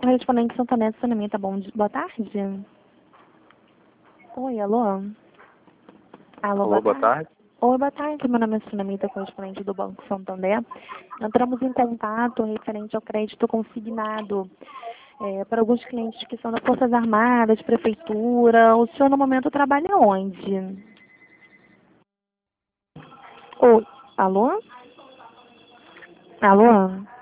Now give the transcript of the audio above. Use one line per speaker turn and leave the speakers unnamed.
Correspondente Santonese Saneamento, bom dia. Boa tarde. Oi, alô?
Alô, boa tarde.
Oi, boa tarde. Meu nome é Sunamita, correspondente do Banco Santander. Entramos em contato referente ao crédito consignado para alguns clientes que são das Forças Armadas, Prefeitura. O senhor, no momento, trabalha onde? Oi, alô? Alô?